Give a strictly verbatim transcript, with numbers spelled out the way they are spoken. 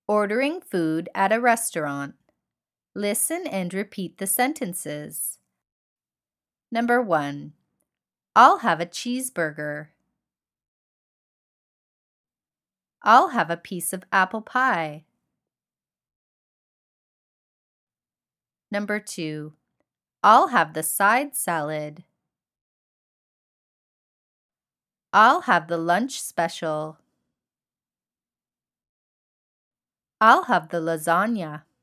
Ordering food at a restaurant. Listen and repeat the sentences. Number one. I'll have a cheeseburger. I'll have a piece of apple pie. Number two. I'll have the side salad. I'll have the lunch special. I'll have the lasagna.